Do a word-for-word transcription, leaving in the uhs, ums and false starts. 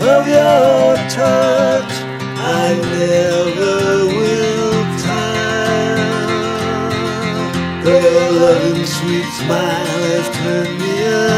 of your touch I never will tire. Your loving sweet smile has turned me